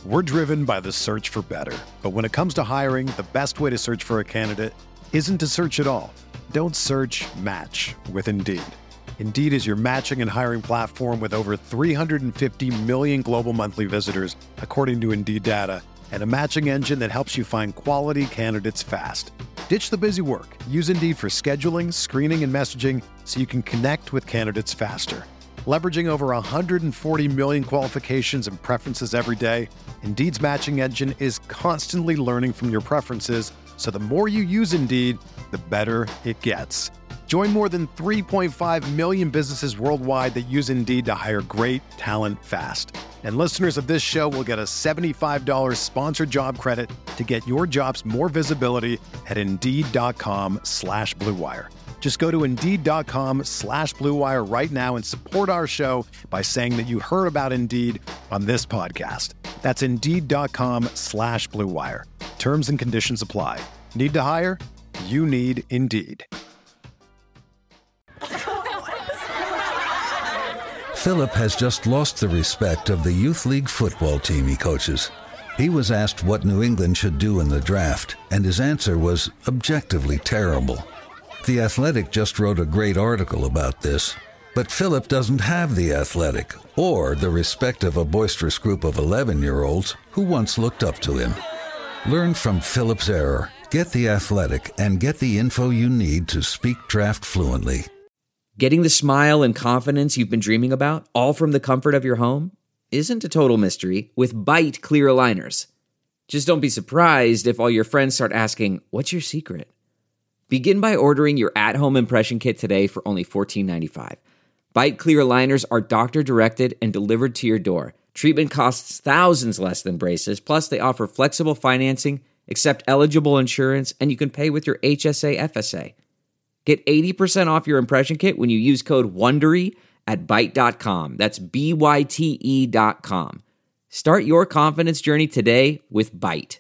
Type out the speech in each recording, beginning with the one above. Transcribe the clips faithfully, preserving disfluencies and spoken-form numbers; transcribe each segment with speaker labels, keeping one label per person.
Speaker 1: We're driven by the search for better. But when it comes to hiring, the best way to search for a candidate isn't to search at all. Don't search, match with Indeed. Indeed is your matching and hiring platform with over three hundred fifty million global monthly visitors, according to Indeed data, and a matching engine that helps you find quality candidates fast. Ditch the busy work. Use Indeed for scheduling, screening, and messaging so you can connect with candidates faster. Leveraging over one hundred forty million qualifications and preferences every day, Indeed's matching engine is constantly learning from your preferences, so the more you use Indeed, the better it gets. Join more than three point five million businesses worldwide that use Indeed to hire great talent fast. And listeners of this show will get a seventy-five dollars sponsored job credit to get your jobs more visibility at Indeed.com slash Blue Wire. Just go to Indeed.com slash Blue Wire right now and support our show by saying that you heard about Indeed on this podcast. That's Indeed.com slash Blue Wire. Terms and conditions apply. Need to hire? You need Indeed.
Speaker 2: Philip has just lost the respect of the youth league football team he coaches. He was asked what New England should do in the draft, and his answer was objectively terrible. The Athletic just wrote a great article about this, but Philip doesn't have The Athletic or the respect of a boisterous group of eleven-year-olds who once looked up to him. Learn from Philip's error, get The Athletic, and get the info you need to speak draft fluently.
Speaker 3: Getting the smile and confidence you've been dreaming about, all from the comfort of your home, isn't a total mystery with Byte clear aligners. Just don't be surprised if all your friends start asking, "What's your secret?" Begin by ordering your at-home impression kit today for only fourteen ninety-five. Byte clear aligners are doctor-directed and delivered to your door. Treatment costs thousands less than braces, plus they offer flexible financing, accept eligible insurance, and you can pay with your H S A F S A. Get eighty percent off your impression kit when you use code WONDERY at byte dot com. That's B Y T E dot com. Start your confidence journey today with Byte.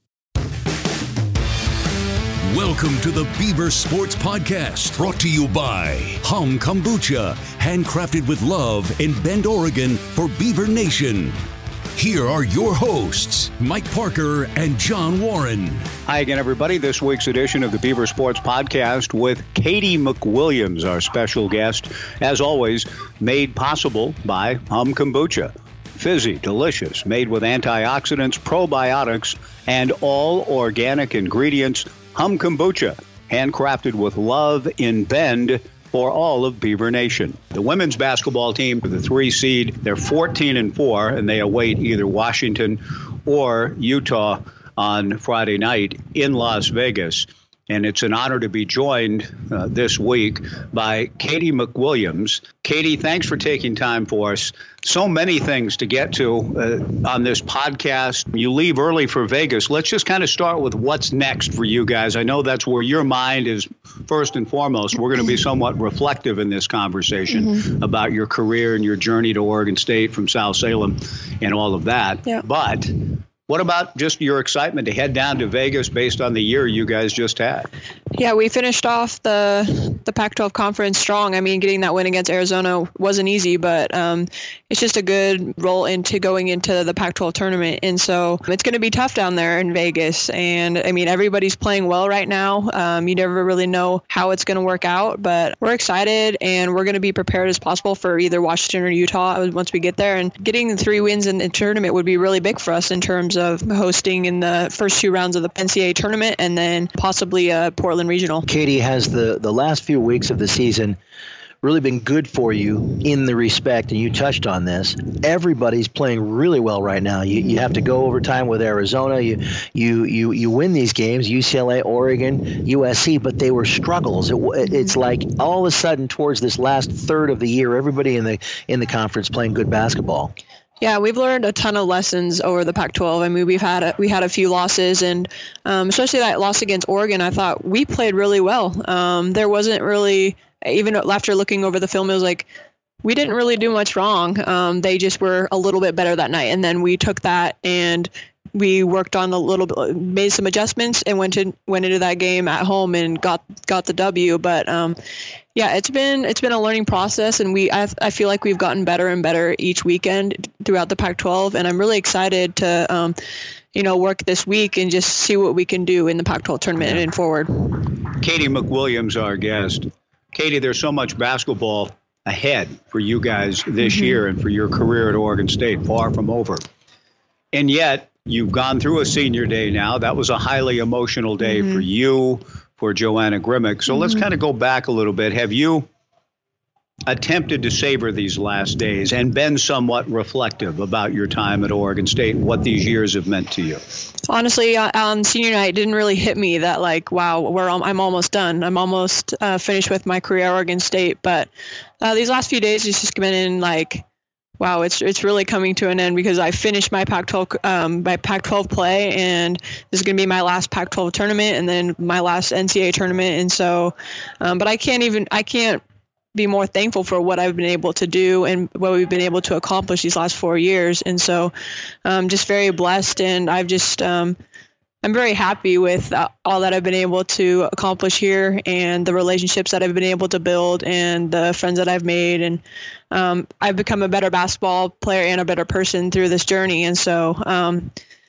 Speaker 4: Welcome to the Beaver Sports Podcast, brought to you by Hum Kombucha, handcrafted with love in Bend, Oregon for Beaver Nation. Here are your hosts, Mike Parker and John Warren.
Speaker 5: Hi again, everybody. This week's edition of the Beaver Sports Podcast with Katie McWilliams, our special guest, as always, made possible by Hum Kombucha. Fizzy, delicious, made with antioxidants, probiotics, and all organic ingredients. Hum Kombucha, handcrafted with love in Bend for all of Beaver Nation. The women's basketball team, the three seed, they're fourteen and four, and they await either Washington or Utah on Friday night in Las Vegas. And it's an honor to be joined uh, this week by Katie McWilliams. Katie, thanks for taking time for us. So many things to get to uh, on this podcast. You leave early for Vegas. Let's just kind of start with what's next for you guys. I know that's where your mind is first and foremost. We're going to be somewhat reflective in this conversation mm-hmm. about your career and your journey to Oregon State from South Salem and all of that.
Speaker 6: Yeah.
Speaker 5: But what about just your excitement to head down to Vegas based on the year you guys just had?
Speaker 6: Yeah, we finished off the the Pac twelve conference strong. I mean, getting that win against Arizona wasn't easy, but um, it's just a good roll into going into the Pac twelve tournament. And so it's going to be tough down there in Vegas. And I mean, everybody's playing well right now. Um, you never really know how it's going to work out, but we're excited and we're going to be prepared as possible for either Washington or Utah once we get there. And getting three wins in the tournament would be really big for us in terms of hosting in the first two rounds of the N C double A tournament and then possibly a Portland Regional.
Speaker 7: Katie, has the, the last few weeks of the season really been good for you in the respect, and you touched on this, everybody's playing really well right now. You you have to go overtime with Arizona. You you you you win these games, U C L A, Oregon, U S C, but they were struggles. It, it's like all of a sudden towards this last third of the year, everybody in the in the conference playing good basketball.
Speaker 6: Yeah, we've learned a ton of lessons over the Pac twelve. I mean, we've had a, we had a few losses, and um, especially that loss against Oregon, I thought we played really well. Um, there wasn't really, even after looking over the film, it was like we didn't really do much wrong. Um, they just were a little bit better that night, and then we took that and we worked on a little bit, made some adjustments, and went to went into that game at home and got got the W. But um, yeah, it's been it's been a learning process, and we I, I feel like we've gotten better and better each weekend throughout the Pac twelve, and I'm really excited to um, you know work this week and just see what we can do in the Pac twelve tournament and forward.
Speaker 5: Katie McWilliams, our guest. Katie, there's so much basketball ahead for you guys this mm-hmm. year and for your career at Oregon State, far from over. And yet, you've gone through a senior day now. That was a highly emotional day mm-hmm. for you, for Joanna Grimick. So mm-hmm. let's kind of go back a little bit. Have you attempted to savor these last days and been somewhat reflective about your time at Oregon State and what these years have meant to you?
Speaker 6: Honestly, on senior night, it didn't really hit me that, like, wow, we're I'm almost done. I'm almost uh, finished with my career at Oregon State. But uh, these last few days, it's just been in, like, wow, it's it's really coming to an end because I finished my Pac twelve um, my Pac twelve play, and this is going to be my last Pac twelve tournament and then my last N C double A tournament. And so, um, but I can't even I can't. be more thankful for what I've been able to do and what we've been able to accomplish these last four years. And so I'm just very blessed, and I've just, um, I'm very happy with uh, all that I've been able to accomplish here and the relationships that I've been able to build and the friends that I've made. And um, I've become a better basketball player and a better person through this journey. And so, um,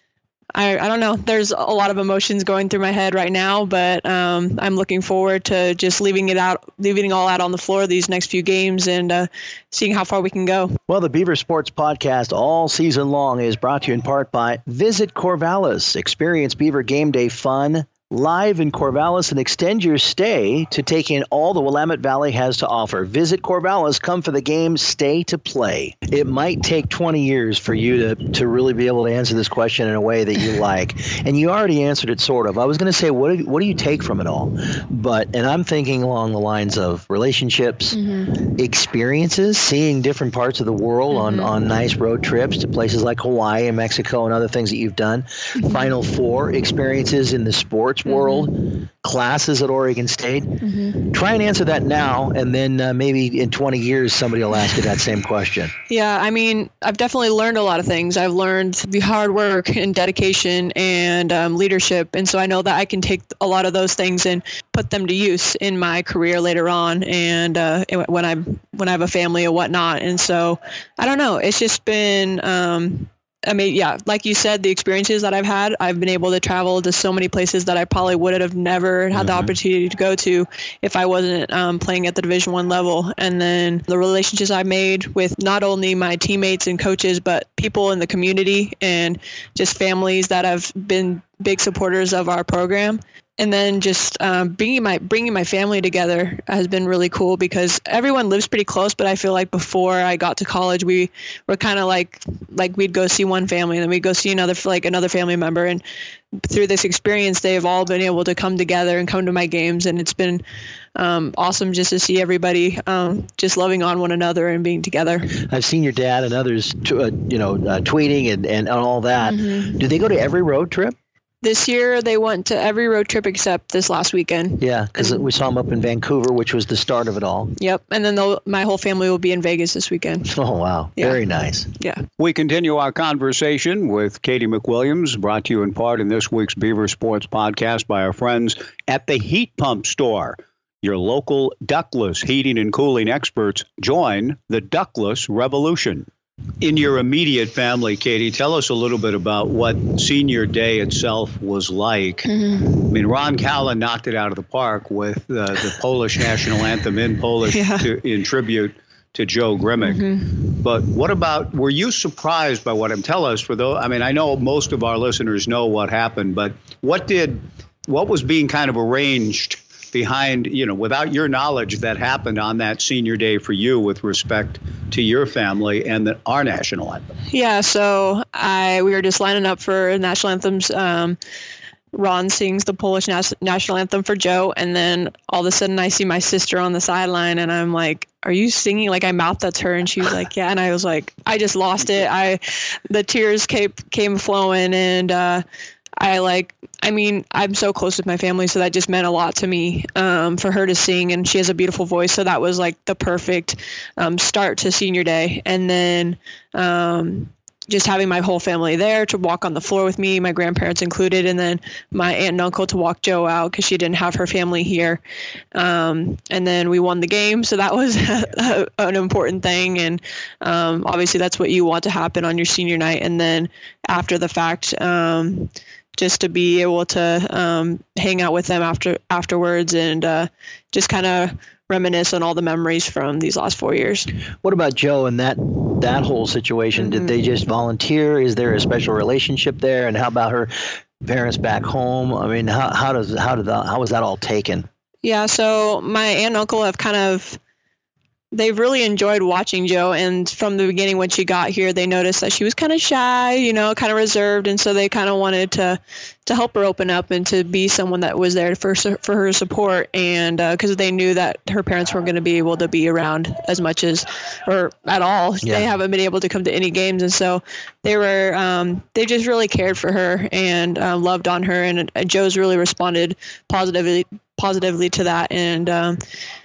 Speaker 6: I, I don't know. There's a lot of emotions going through my head right now, but um, I'm looking forward to just leaving it out, leaving it all out on the floor these next few games and uh, seeing how far we can go.
Speaker 7: Well, the Beaver Sports Podcast all season long is brought to you in part by Visit Corvallis. Experience Beaver Game Day fun live in Corvallis and extend your stay to take in all the Willamette Valley has to offer. Visit Corvallis, come for the game, stay to play. It might take twenty years for you to, to really be able to answer this question in a way that you like. And you already answered it sort of. I was going to say, what do, what do you take from it all? But, and I'm thinking along the lines of relationships, mm-hmm. experiences, seeing different parts of the world mm-hmm. on, on nice road trips to places like Hawaii and Mexico and other things that you've done. Mm-hmm. Final Four experiences in the sports world, mm-hmm. classes at Oregon State. Mm-hmm. Try and answer that now, and then uh, maybe in twenty years somebody will ask you that same question.
Speaker 6: Yeah, I mean, I've definitely learned a lot of things. I've learned the hard work and dedication and um, leadership, and so I know that I can take a lot of those things and put them to use in my career later on, and uh, when I when I have a family or whatnot. And so I don't know. It's just been. Um, I mean, yeah, like you said, the experiences that I've had, I've been able to travel to so many places that I probably would have never had mm-hmm. the opportunity to go to if I wasn't um, playing at the Division One level. And then the relationships I made with not only my teammates and coaches, but people in the community and just families that have been big supporters of our program. And then just um, bringing my bringing my family together has been really cool because everyone lives pretty close. But I feel like before I got to college, we were kind of like like we'd go see one family and then we'd go see another like another family member. And through this experience, they've all been able to come together and come to my games. And it's been um, awesome just to see everybody um, just loving on one another and being together.
Speaker 7: I've seen your dad and others, t- uh, you know, uh, tweeting and, and all that. Mm-hmm. Do they go to every road trip?
Speaker 6: This year, they went to every road trip except this last weekend.
Speaker 7: Yeah, because we saw them up in Vancouver, which was the start of it all.
Speaker 6: Yep, and then my whole family will be in Vegas this weekend.
Speaker 7: Oh, wow. Yeah. Very nice.
Speaker 6: Yeah.
Speaker 5: We continue our conversation with Katie McWilliams, brought to you in part in this week's Beaver Sports Podcast by our friends at the Heat Pump Store. Your local ductless heating and cooling experts. Join the ductless revolution. In your immediate family, Katie, tell us a little bit about what senior day itself was like. Mm-hmm. I mean, Ron Callan knocked it out of the park with uh, the Polish national anthem in Polish yeah. to, in tribute to Joe Grimick. Mm-hmm. But what about, were you surprised by what I'm telling us for those? I mean, I know most of our listeners know what happened, but what did, what was being kind of arranged behind, you know, without your knowledge that happened on that senior day for you with respect to your family and the, our national anthem?
Speaker 6: Yeah, so I we were just lining up for national anthems. Um, Ron sings the Polish nas- national anthem for Joe, and then all of a sudden I see my sister on the sideline, and I'm like, "Are you singing?" Like I mouthed that to her, and she was like, "Yeah," and I was like, I just lost it. I, the tears came came flowing, and uh, I like. I mean, I'm so close with my family, so that just meant a lot to me um, for her to sing, and she has a beautiful voice, so that was like the perfect um, start to senior day. And then um, just having my whole family there to walk on the floor with me, my grandparents included, and then my aunt and uncle to walk Joe out because she didn't have her family here. Um, and then we won the game, so that was a, an important thing. And um, obviously that's what you want to happen on your senior night. And then after the fact, um, just to be able to um, hang out with them after afterwards and uh, just kind of reminisce on all the memories from these last four years.
Speaker 7: What about Joe and that that whole situation? Mm-hmm. Did they just volunteer? Is there a special relationship there? And how about her parents back home? I mean, how how does how did that, how was that all taken?
Speaker 6: Yeah, so my aunt and uncle have kind of they've really enjoyed watching Joe, and from the beginning when she got here, they noticed that she was kind of shy, you know, kind of reserved, and so they kind of wanted to to help her open up and to be someone that was there for for her support, and because uh, they knew that her parents weren't going to be able to be around as much as or at all. Yeah. They haven't been able to come to any games, and so they were um, they just really cared for her and uh, loved on her, and uh, Joe's really responded positively positively to that, and. Um,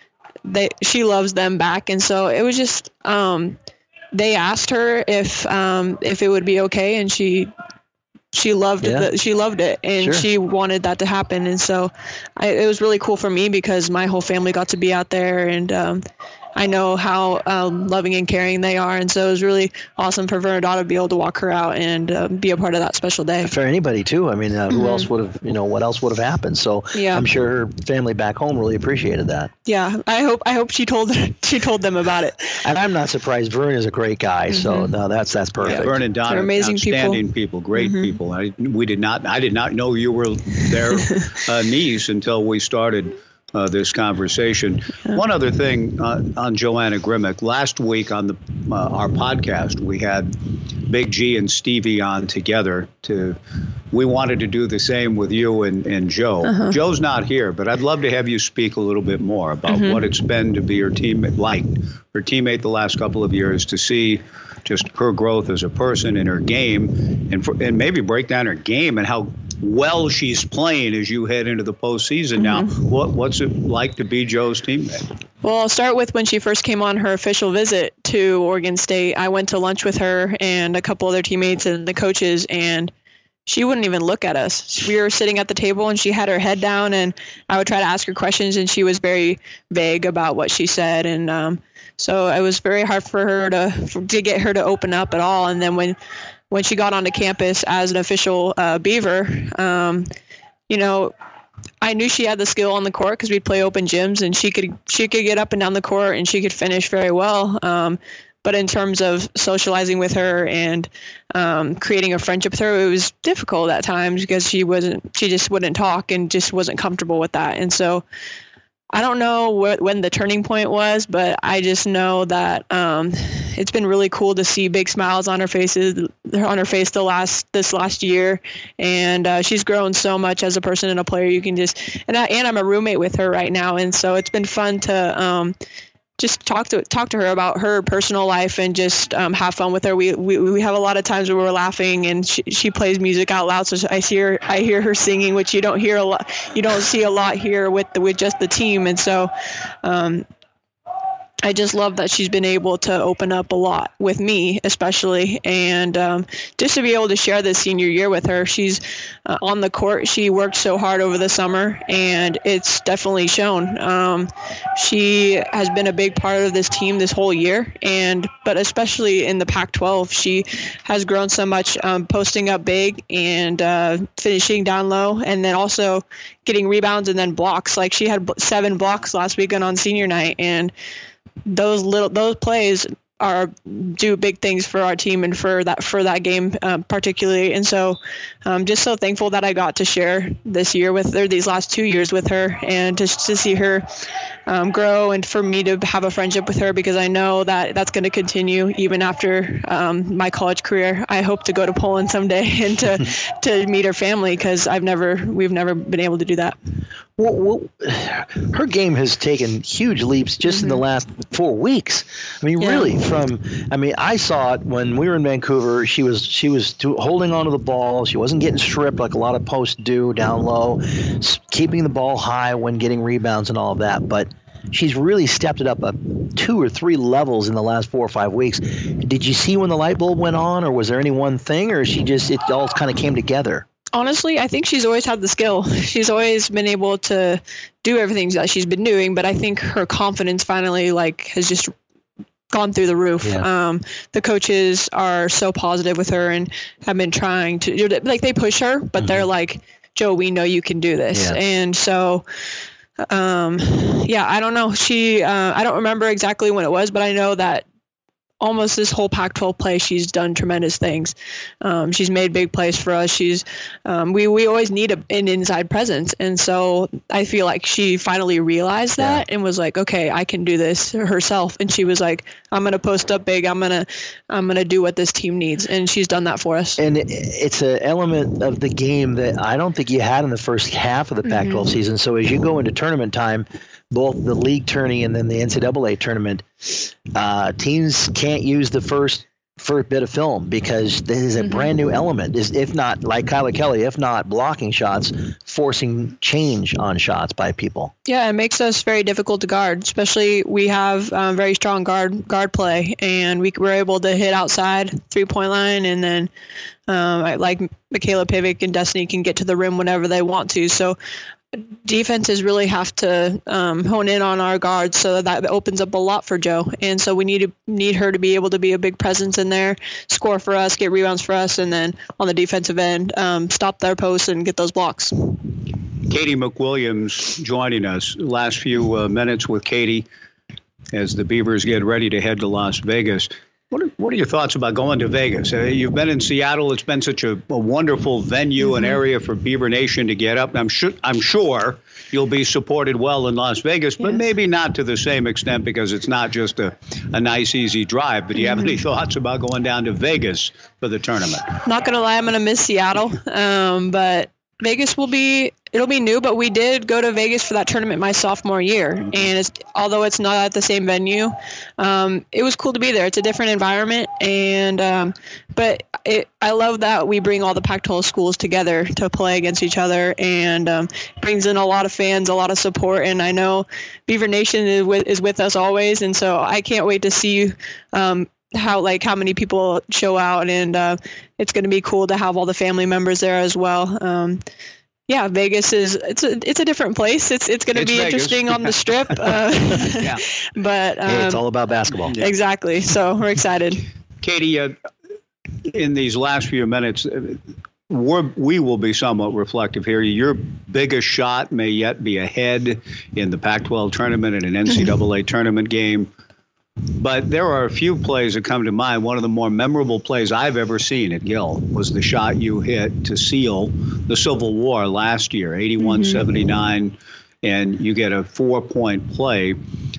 Speaker 6: They, she loves them back. And so it was just, um, they asked her if, um, if it would be okay. And she, she loved yeah. it. She loved it. And sure. she wanted that to happen. And so I, it was really cool for me because my whole family got to be out there, and, um, I know how um, loving and caring they are. And so it was really awesome for Vernadotto to be able to walk her out and uh, be a part of that special day.
Speaker 7: For anybody, too. I mean, uh, who mm-hmm. else would have, you know, what else would have happened? So yeah. I'm sure her family back home really appreciated that.
Speaker 6: Yeah, I hope I hope she told she told them about it.
Speaker 7: And I'm not surprised. Vern is a great guy. Mm-hmm. So no, that's that's perfect.
Speaker 5: Yeah, Vern and Donna are
Speaker 6: amazing
Speaker 5: outstanding
Speaker 6: people.
Speaker 5: people, great mm-hmm. people. I, we did not, I did not know you were their uh, niece until we started Uh, this conversation. One other thing uh, on Joanna Grimick. Last week on the uh, our podcast, we had Big G and Stevie on together. To we wanted to do the same with you and, and Joe. Uh-huh. Joe's not here, but I'd love to have you speak a little bit more about mm-hmm. what it's been to be her teammate, like her teammate the last couple of years, to see just her growth as a person in her game, and for, and maybe break down her game and how well she's playing as you head into the postseason. Mm-hmm. Now, what what's it like to be Joe's teammate?
Speaker 6: Well, I'll start with when she first came on her official visit to Oregon State. I went to lunch with her and a couple other teammates and the coaches, and she wouldn't even look at us. We were sitting at the table and she had her head down, and I would try to ask her questions, and she was very vague about what she said. And um, so it was very hard for her to for, to get her to open up at all. And then when when she got onto campus as an official uh, Beaver, um, you know, I knew she had the skill on the court because we'd play open gyms, and she could she could get up and down the court and she could finish very well. Um, but in terms of socializing with her and um, creating a friendship with her, it was difficult at times because she wasn't she just wouldn't talk and just wasn't comfortable with that. And so I don't know wh- when the turning point was, but I just know that um, it's been really cool to see big smiles on her faces, on her face the last this last year, and uh, she's grown so much as a person and a player. You can just and I, and I'm a roommate with her right now, and so it's been fun to um, just talk to talk to her about her personal life and just um, have fun with her. We, we we have a lot of times where we're laughing, and she, she plays music out loud, so I hear I hear her singing, which you don't hear a lot. You don't see a lot here with the, with just the team, and so. Um, I just love that she's been able to open up a lot with me, especially, and um, just to be able to share this senior year with her. She's uh, on the court. She worked so hard over the summer, and it's definitely shown. Um, she has been a big part of this team this whole year, and but especially in the Pac twelve, she has grown so much, um, posting up big and uh, finishing down low, and then also getting rebounds and then blocks. Like she had seven blocks last weekend on senior night, and those little those plays are do big things for our team and for that for that game uh, particularly. And so I'm just so thankful that I got to share this year with her, these last two years with her, and just to see her um, grow, and for me to have a friendship with her, because I know that that's going to continue even after um, my college career. I hope to go to Poland someday and to to meet her family, because I've never we've never been able to do that.
Speaker 7: Well, well, her game has taken huge leaps just mm-hmm. in the last four weeks. I mean, yeah. really, from I mean, I saw it when we were in Vancouver. She was she was do, holding onto the ball. She wasn't getting stripped like a lot of posts do down low, keeping the ball high when getting rebounds and all of that. But she's really stepped it up a two or three levels in the last four or five weeks. Did you see when the light bulb went on, or was there any one thing, or she just it all kind of came together?
Speaker 6: Honestly, I think she's always had the skill. She's always been able to do everything that she's been doing, but I think her confidence finally like has just gone through the roof. Yeah. Um, the coaches are so positive with her and have been trying to, like, they push her, but mm-hmm. they're like, Joe, we know you can do this. Yeah. And so, um, yeah, I don't know. She, uh, I don't remember exactly when it was, but I know that almost this whole Pac twelve play, she's done tremendous things. Um, she's made big plays for us. She's, um, we, we always need a, an inside presence. And so I feel like she finally realized that yeah. and was like, okay, I can do this herself. And she was like, I'm going to post up big. I'm going to, I'm going to do what this team needs. And she's done that for us.
Speaker 7: And it's an element of the game that I don't think you had in the first half of the Pac twelve mm-hmm. season. So as you go into tournament time, both the league tourney and then the N C double A tournament, uh, teams can't use the first first bit of film because this is a mm-hmm. brand new element. Is if not like Kyla Kelly, if not blocking shots, forcing change on shots by people.
Speaker 6: Yeah, it makes us very difficult to guard. Especially we have um, very strong guard guard play, and we were able to hit outside three point line, and then um, like Michaela Pivic and Destiny can get to the rim whenever they want to. So defenses really have to um, hone in on our guards, so that opens up a lot for Joe. And so we need to need her to be able to be a big presence in there, score for us, get rebounds for us, and then on the defensive end, um, stop their posts and get those blocks.
Speaker 5: Katie McWilliams joining us. Last few uh, minutes with Katie as the Beavers get ready to head to Las Vegas. What are, what are your thoughts about going to Vegas? Uh, you've been in Seattle. It's been such a, a wonderful venue, mm-hmm. an area for Beaver Nation to get up. I'm sure I'm sure you'll be supported well in Las Vegas, but yes. maybe not to the same extent because it's not just a, a nice, easy drive. But do you have mm-hmm. any thoughts about going down to Vegas for the tournament?
Speaker 6: Not going to lie, I'm going to miss Seattle, um, but Vegas will be it'll be new, but we did go to Vegas for that tournament my sophomore year, and it's, although it's not at the same venue, um, it was cool to be there. It's a different environment, and um, but it, I love that we bring all the Pac twelve schools together to play against each other, and um, brings in a lot of fans, a lot of support, and I know Beaver Nation is with, is with us always, and so I can't wait to see um, how like how many people show out, and uh, it's going to be cool to have all the family members there as well. Um, yeah, Vegas is it's a it's a different place. It's it's going to be Vegas. Interesting on the Strip, uh, yeah. but um,
Speaker 7: hey, it's all about basketball.
Speaker 6: Yeah. Exactly. So we're excited.
Speaker 5: Katie, uh, in these last few minutes, we're, we will be somewhat reflective here. Your biggest shot may yet be ahead in the Pac twelve tournament and an N C double A tournament game. But there are a few plays that come to mind. One of the more memorable plays I've ever seen at Gill was the shot you hit to seal the Civil War last year, eighty-one seventy-nine, mm-hmm. and you get a four-point play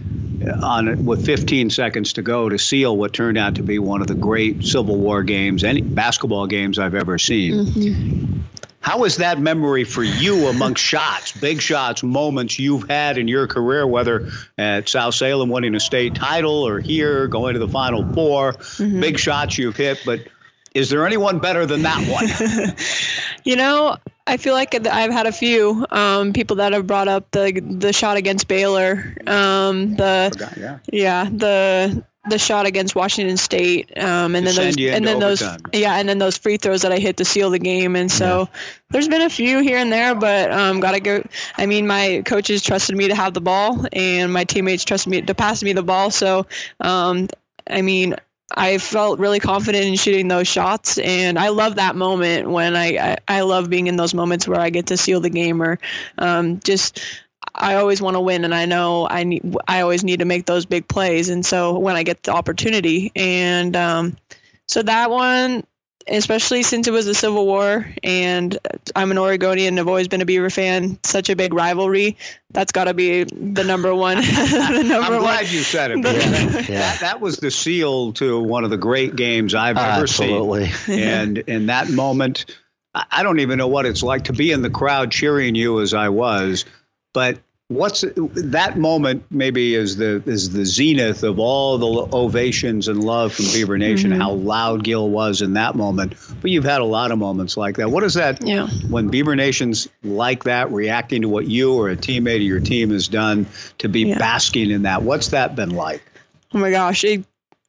Speaker 5: on it with fifteen seconds to go to seal what turned out to be one of the great Civil War games, any basketball games I've ever seen. Mm-hmm. How is that memory for you amongst shots, big shots, moments you've had in your career, whether at South Salem winning a state title or here going to the Final Four, mm-hmm. big shots you've hit, but is there anyone better than that one?
Speaker 6: You know, I feel like I've had a few um, people that have brought up the the shot against Baylor, um, the forgot, yeah. yeah, the the shot against Washington State, um, and then those, and then those, overtime. yeah, and then those free throws that I hit to seal the game. And so yeah. there's been a few here and there, but um, gotta go. I mean, my coaches trusted me to have the ball, and my teammates trusted me to pass me the ball. So, um, I mean. I felt really confident in shooting those shots, and I love that moment when I, I, I love being in those moments where I get to seal the game, or um, just I always want to win, and I know I need I always need to make those big plays, and so when I get the opportunity, and um, so that one, especially since it was the Civil War, and I'm an Oregonian, I've always been a Beaver fan, such a big rivalry. That's got to be the number one. the number
Speaker 5: I'm glad
Speaker 6: one.
Speaker 5: you said it. That, yeah. that, that was the seal to one of the great games I've uh, ever
Speaker 7: absolutely.
Speaker 5: seen. And in that moment, I don't even know what it's like to be in the crowd cheering you as I was, but What's that moment maybe is the is the zenith of all the ovations and love from Beaver Nation, mm-hmm. how loud Gil was in that moment. But you've had a lot of moments like that. What is that
Speaker 6: yeah.
Speaker 5: when Beaver Nation's like that, reacting to what you or a teammate of your team has done, to be yeah. basking in that? What's that been like?
Speaker 6: Oh, my gosh. It,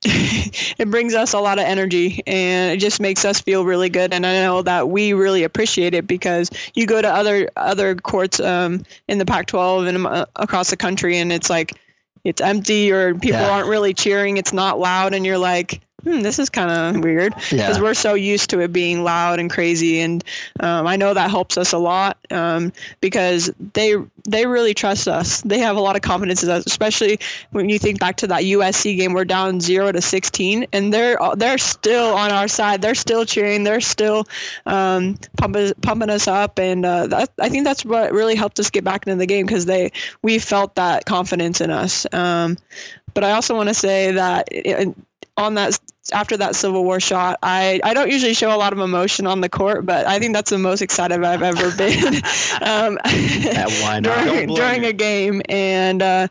Speaker 6: it brings us a lot of energy, and it just makes us feel really good. And I know that we really appreciate it, because you go to other other courts um, in the Pac twelve and uh, across the country, and it's like it's empty, or people yeah. aren't really cheering. It's not loud, and you're like, hmm, this is kind of weird, because yeah. we're so used to it being loud and crazy. And um, I know that helps us a lot, um, because they they really trust us. They have a lot of confidence in us, especially when you think back to that U S C game. We're down zero to sixteen, and they're they're still on our side. They're still cheering. They're still um, pumping pumping us up, and uh, that, I think that's what really helped us get back into the game, because they we felt that confidence in us. Um, but I also want to say that it, on that after that Civil War shot, I, I don't usually show a lot of emotion on the court, but I think that's the most excited I've ever been um,
Speaker 7: why not?
Speaker 6: during, during a game. And uh,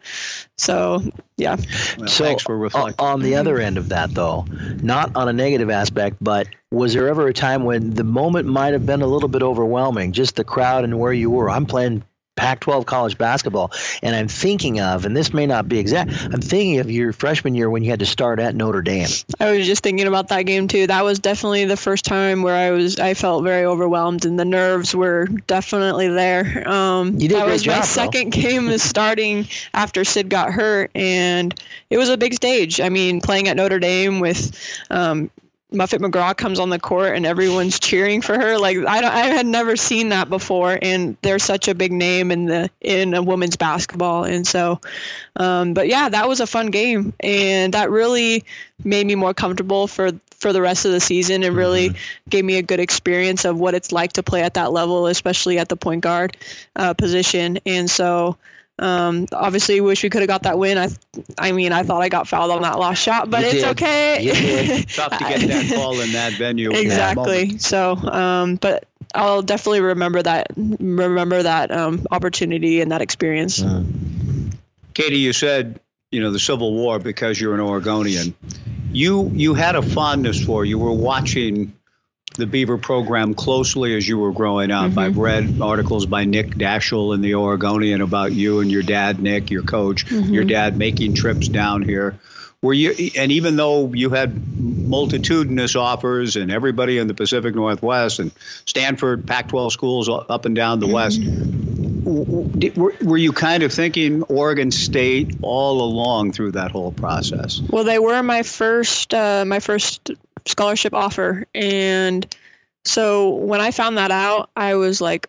Speaker 6: so, yeah.
Speaker 5: Well,
Speaker 7: so
Speaker 5: thanks for reflecting.
Speaker 7: On the other end of that, though, not on a negative aspect, but was there ever a time when the moment might have been a little bit overwhelming, just the crowd and where you were? I'm playing Pac twelve college basketball, and I'm thinking of, and this may not be exact, I'm thinking of your freshman year when you had to start at Notre Dame.
Speaker 6: I was just thinking about that game too. That was definitely the first time where I was I felt very overwhelmed, and the nerves were definitely there. Um,
Speaker 7: you did
Speaker 6: that
Speaker 7: a great
Speaker 6: was
Speaker 7: job,
Speaker 6: my second game starting after Sid got hurt, and it was a big stage. I mean, playing at Notre Dame with um, Muffet McGraw comes on the court and everyone's cheering for her. Like I don't, I had never seen that before, and they're such a big name in the in a women's basketball. And so, um, but yeah, that was a fun game, and that really made me more comfortable for for the rest of the season, and really mm-hmm. gave me a good experience of what it's like to play at that level, especially at the point guard uh, position. And so. Um, obviously, wish we could have got that win. I, I mean, I thought I got fouled on that last shot, but
Speaker 7: you
Speaker 6: it's
Speaker 7: did.
Speaker 6: okay.
Speaker 7: You did.
Speaker 5: Tough to get that call in that venue.
Speaker 6: Exactly.
Speaker 5: That
Speaker 6: so, um, but I'll definitely remember that. Remember that um, opportunity and that experience.
Speaker 7: Mm.
Speaker 5: Katie, you said you know the Civil War because you're an Oregonian. You you had a fondness for. You were watching the Beaver program closely as you were growing up. Mm-hmm. I've read articles by Nick Daschel in the Oregonian about you and your dad, Nick, your coach, mm-hmm. your dad making trips down here. Were you, and even though you had multitudinous offers and everybody in the Pacific Northwest and Stanford, Pac twelve schools up and down the mm-hmm. West, were, were you kind of thinking Oregon State all along through that whole process?
Speaker 6: Well, they were my first, uh, my first scholarship offer, and so when I found that out, I was like,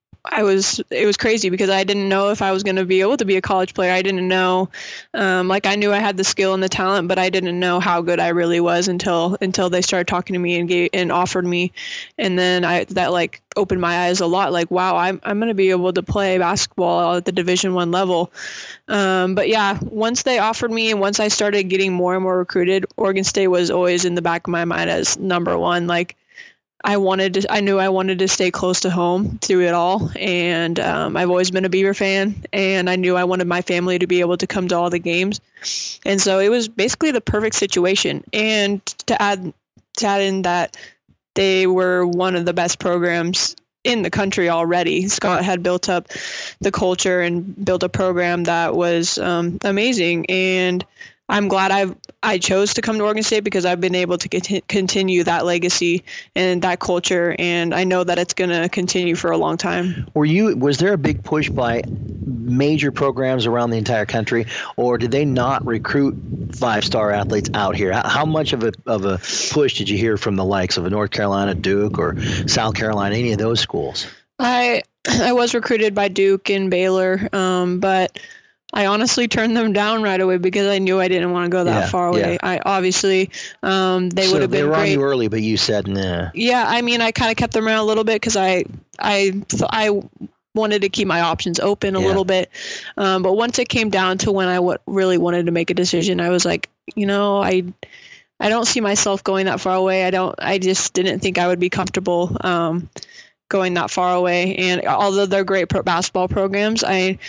Speaker 6: I was it was crazy, because I didn't know if I was going to be able to be a college player. I didn't know, um, like I knew I had the skill and the talent, but I didn't know how good I really was until until they started talking to me and gave, and offered me, and then I that like opened my eyes a lot. Like, wow, I'm I'm going to be able to play basketball at the Division One level. Um, but yeah, once they offered me and once I started getting more and more recruited, Oregon State was always in the back of my mind as number one. Like. I wanted to, I knew I wanted to stay close to home through it all. And um, I've always been a Beaver fan, and I knew I wanted my family to be able to come to all the games. And so it was basically the perfect situation. And to add, to add in that they were one of the best programs in the country already. Scott had built up the culture and built a program that was um, amazing. And I'm glad I've I chose to come to Oregon State, because I've been able to get, continue that legacy and that culture, and I know that it's going to continue for a long time.
Speaker 7: Were you? Was there a big push by major programs around the entire country, or did they not recruit five-star athletes out here? How, how much of a of a push did you hear from the likes of North Carolina, Duke, or South Carolina, any of those schools?
Speaker 6: I I was recruited by Duke and Baylor, um, but I honestly turned them down right away because I knew I didn't want to go that yeah, far away. Yeah. I obviously, um, they
Speaker 7: so
Speaker 6: would have been
Speaker 7: great. They were on
Speaker 6: great.
Speaker 7: you early, but you said nah.
Speaker 6: Yeah, I mean, I kind of kept them around a little bit because I, I, I wanted to keep my options open a yeah. little bit. Um, but once it came down to when I w- really wanted to make a decision, I was like, you know, I, I don't see myself going that far away. I don't. I just didn't think I would be comfortable um, going that far away. And although they're great pro- basketball programs, I.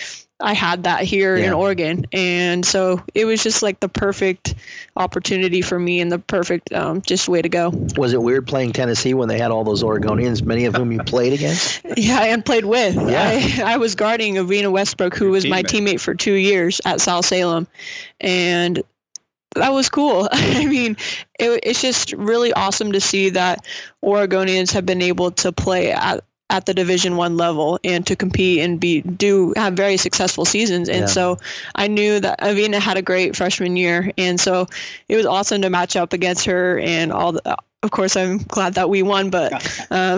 Speaker 6: I had that here yeah. in Oregon. And so it was just like the perfect opportunity for me and the perfect um, just way to go.
Speaker 7: Was it weird playing Tennessee when they had all those Oregonians, many of whom you played against?
Speaker 6: Yeah, and played with.
Speaker 7: Yeah.
Speaker 6: I, I was guarding Avina Westbrook, who was my teammate for two years at South Salem. And that was cool. I mean, it, it's just really awesome to see that Oregonians have been able to play at at the Division One level and to compete and be do have very successful seasons. And yeah. so I knew that Avina had a great freshman year, and so it was awesome to match up against her and all the. Of course, I'm glad that we won, but um,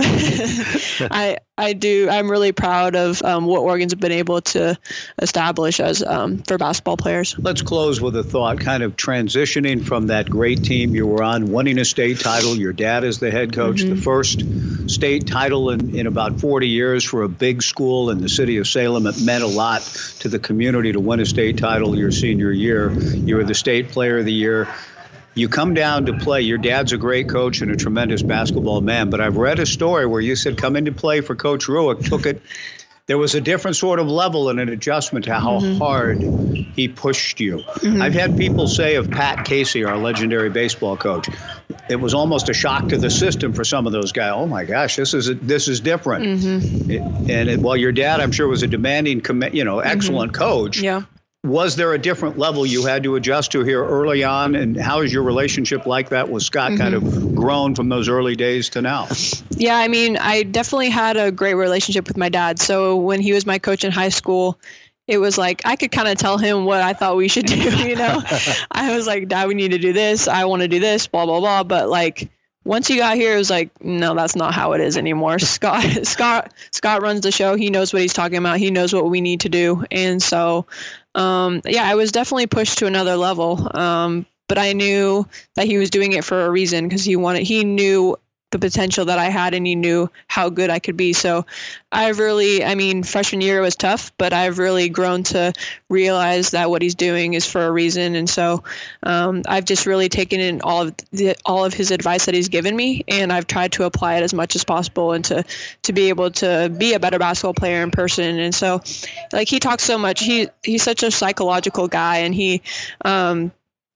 Speaker 6: I I do I'm really proud of um, what Oregon's been able to establish as um, for basketball players.
Speaker 5: Let's close with a thought, kind of transitioning from that great team you were on, winning a state title. Your dad is the head coach, mm-hmm. the first state title in, in about forty years for a big school in the city of Salem. It meant a lot to the community to win a state title your senior year. You were the state player of the year. You come down to play. Your dad's a great coach and a tremendous basketball man, but I've read a story where you said coming to play for Coach Ruick took it. There was a different sort of level and an adjustment to how mm-hmm. hard he pushed you. Mm-hmm. I've had people say of Pat Casey, our legendary baseball coach, it was almost a shock to the system for some of those guys. Oh my gosh, this is a, this is different. Mm-hmm. It, and it, while your dad, I'm sure, was a demanding, you know, excellent mm-hmm. coach.
Speaker 6: Yeah.
Speaker 5: Was there a different level you had to adjust to here early on? And how is your relationship like that with Scott mm-hmm. kind of grown from those early days to now?
Speaker 6: Yeah, I mean, I definitely had a great relationship with my dad. So when he was my coach in high school, it was like I could kind of tell him what I thought we should do, you know? I was like, Dad, we need to do this. I want to do this, blah, blah, blah. But like, once he got here, it was like, no, that's not how it is anymore. Scott, Scott, Scott runs the show. He knows what he's talking about. He knows what we need to do. And so, um, yeah, I was definitely pushed to another level. Um, but I knew that he was doing it for a reason because he wanted, he knew the potential that I had and he knew how good I could be. So I've really, I mean, freshman year was tough, but I've really grown to realize that what he's doing is for a reason. And so um, I've just really taken in all of the, all of his advice that he's given me, and I've tried to apply it as much as possible and to, to be able to be a better basketball player in person. And so like he talks so much, he, he's such a psychological guy, and he, um,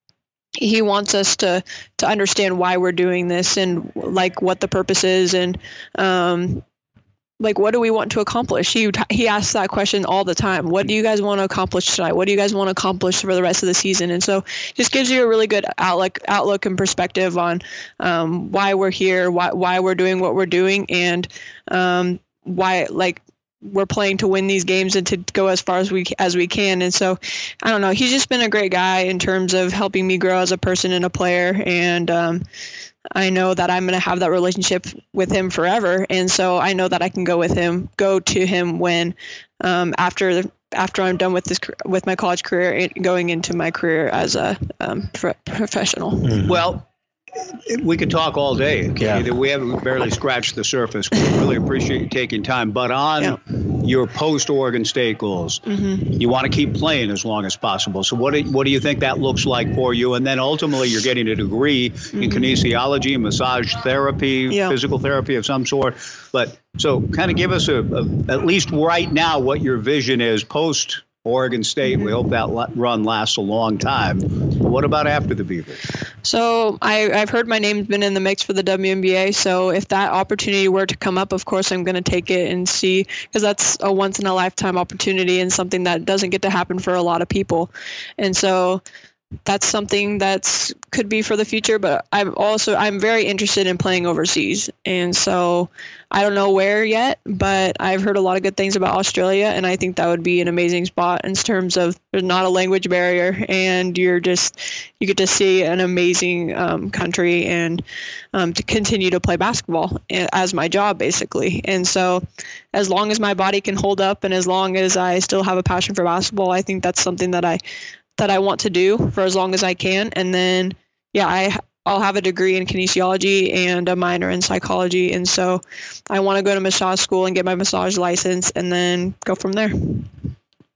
Speaker 6: he wants us to, to understand why we're doing this and like what the purpose is. And, um, like, what do we want to accomplish? He, he asks that question all the time. What do you guys want to accomplish tonight? What do you guys want to accomplish for the rest of the season? And so just gives you a really good outlook, outlook and perspective on, um, why we're here, why, why we're doing what we're doing, and, um, why, like, we're playing to win these games and to go as far as we as we can. And so, I don't know, he's just been a great guy in terms of helping me grow as a person and a player. And um, I know that I'm going to have that relationship with him forever. And so I know that I can go with him, go to him when um, after after I'm done with this with my college career and going into my career as a um, pro- professional.
Speaker 5: Mm-hmm. Well, we could talk all day. Okay? Yeah. We haven't barely scratched the surface. We really appreciate you taking time. But on yeah. your post-Oregon State goals, mm-hmm. you want to keep playing as long as possible. So what do, what do you think that looks like for you? And then ultimately you're getting a degree mm-hmm. in kinesiology, massage therapy, yeah. physical therapy of some sort. But so kind of give us a, a at least right now what your vision is post Oregon State. Mm-hmm. We hope that run lasts a long time. But what about after the Beavers?
Speaker 6: So I, I've heard my name's been in the mix for the W N B A. So if that opportunity were to come up, of course, I'm going to take it and see, because that's a once in a lifetime opportunity and something that doesn't get to happen for a lot of people. And so that's something that's could be for the future, but I'm also, I'm very interested in playing overseas. And so I don't know where yet, but I've heard a lot of good things about Australia. And I think that would be an amazing spot in terms of there's not a language barrier, and you're just, you get to see an amazing um, country and um, to continue to play basketball as my job, basically. And so as long as my body can hold up and as long as I still have a passion for basketball, I think that's something that I, that I want to do for as long as I can. And then, yeah, I, I'll have a degree in kinesiology and a minor in psychology. And so I want to go to massage school and get my massage license and then go from there.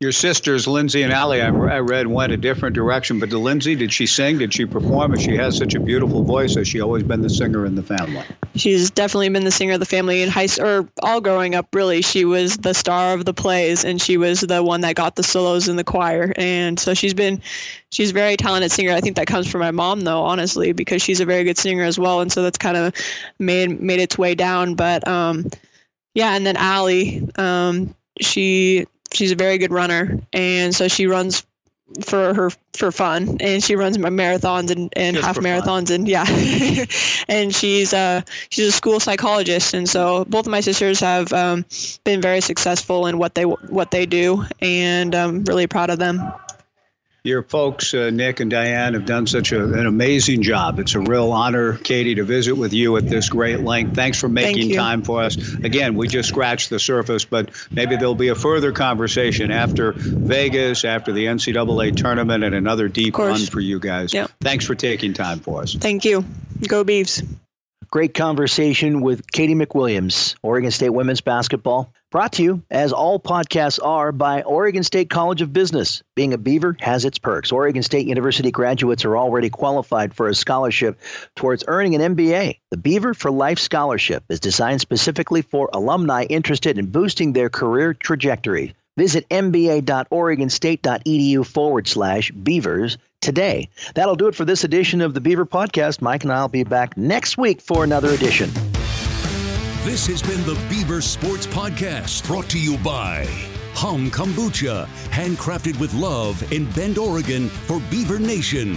Speaker 5: Your sisters, Lindsay and Allie, I, I read, went a different direction. But to Lindsay, did she sing? Did she perform? And she has such a beautiful voice. Has she always been the singer in the family?
Speaker 6: She's definitely been the singer of the family in high school, or all growing up, really. She was the star of the plays, and she was the one that got the solos in the choir. And so she's been, she's a very talented singer. I think that comes from my mom, though, honestly, because she's a very good singer as well. And so that's kind of made made its way down. But um, yeah, and then Allie, um, she she's a very good runner, and so she runs for her for fun, and she runs my marathons and, and half marathons fun. and yeah and she's uh she's a school psychologist, and so both of my sisters have um, been very successful in what they what they do, and I'm really proud of them.
Speaker 5: Your folks, uh, Nick and Diane, have done such a, an amazing job. It's a real honor, Katie, to visit with you at this great length. Thanks for making
Speaker 6: Thank
Speaker 5: time for us. Again, we just scratched the surface, but maybe there'll be a further conversation after Vegas, after the N C double A tournament, and another deep run for you guys.
Speaker 6: Yep.
Speaker 5: Thanks for taking time for us.
Speaker 6: Thank you. Go Beavs.
Speaker 7: Great conversation with Katie McWilliams, Oregon State women's basketball. Brought to you, as all podcasts are, by Oregon State College of Business. Being a Beaver has its perks. Oregon State University graduates are already qualified for a scholarship towards earning an M B A. The Beaver for Life Scholarship is designed specifically for alumni interested in boosting their career trajectory. Visit mba.oregonstate.edu forward slash Beavers today. That'll do it for this edition of the Beaver Podcast. Mike and I will be back next week for another edition.
Speaker 4: This has been the Beaver Sports Podcast, brought to you by Hum Kombucha, handcrafted with love in Bend, Oregon for Beaver Nation.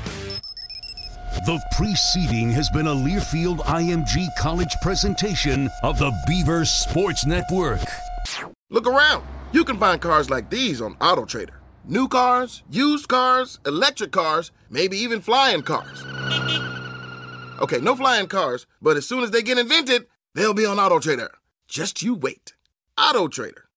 Speaker 4: The preceding has been a Learfield I M G College presentation of the Beaver Sports Network.
Speaker 8: Look around. You can find cars like these on AutoTrader. New cars, used cars, electric cars, maybe even flying cars. Okay, no flying cars, but as soon as they get invented, they'll be on AutoTrader. Just you wait. AutoTrader.